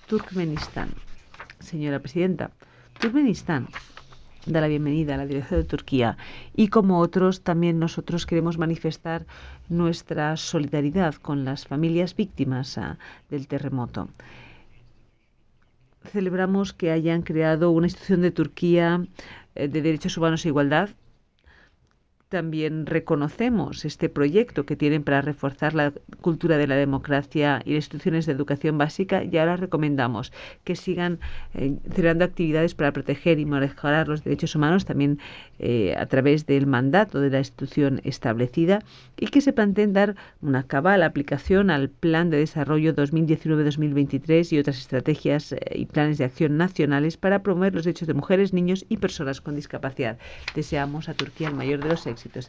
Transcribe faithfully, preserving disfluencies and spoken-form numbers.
Turkmenistán. Señora presidenta, Turkmenistán da la bienvenida a la dirección de Turquía y como otros también nosotros queremos manifestar nuestra solidaridad con las familias víctimas uh, del terremoto. Celebramos que hayan creado una institución de Turquía eh, de derechos humanos e igualdad. También reconocemos este proyecto que tienen para reforzar la cultura de la democracia y las instituciones de educación básica y ahora recomendamos que sigan eh, creando actividades para proteger y mejorar los derechos humanos también eh, a través del mandato de la institución establecida y que se planteen dar una cabal aplicación al Plan de Desarrollo dos mil diecinueve a dos mil veintitrés y otras estrategias eh, y planes de acción nacionales para promover los derechos de mujeres, niños y personas con discapacidad. Deseamos a Turquía el mayor de los éxitos.